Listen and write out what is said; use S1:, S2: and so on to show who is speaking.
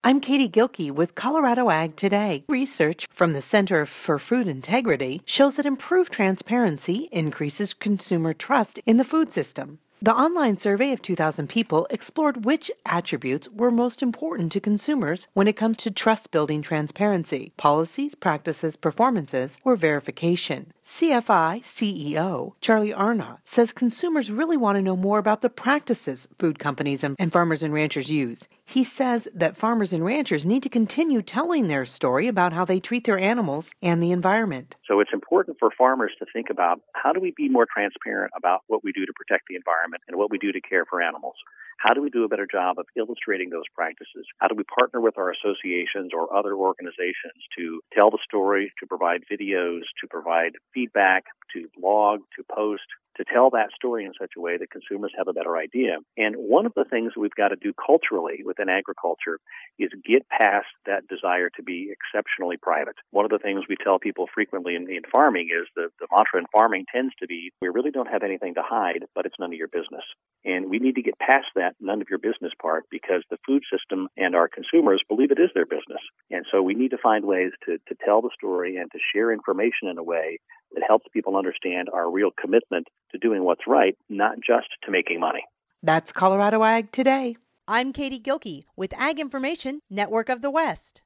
S1: I'm Katie Gilkey with Colorado Ag Today. Research from the Center for Food Integrity shows that improved transparency increases consumer trust in the food system. The online survey of 2,000 people explored which attributes were most important to consumers when it comes to trust-building transparency: policies, practices, performances, or verification. CFI CEO Charlie Arnott says consumers really want to know more about the practices food companies and farmers and ranchers use. He says that farmers and ranchers need to continue telling their story about how they treat their animals and the environment.
S2: So it's important for farmers to think about, how do we be more transparent about what we do to protect the environment and what we do to care for animals? How do we do a better job of illustrating those practices? How do we partner with our associations or other organizations to tell the story, to provide videos, to provide feedback, to blog, to post, to tell that story in such a way that consumers have a better idea? And one of the things we've got to do culturally within agriculture is get past that desire to be exceptionally private. One of the things we tell people frequently in farming is the mantra in farming tends to be, we really don't have anything to hide, but it's none of your business. And we need to get past that none of your business part, because the food system and our consumers believe it is their business. And so we need to find ways to tell the story and to share information in a way that helps people understand our real commitment to doing what's right, not just to making money.
S1: That's Colorado Ag Today.
S3: I'm Katie Gilkey with Ag Information Network of the West.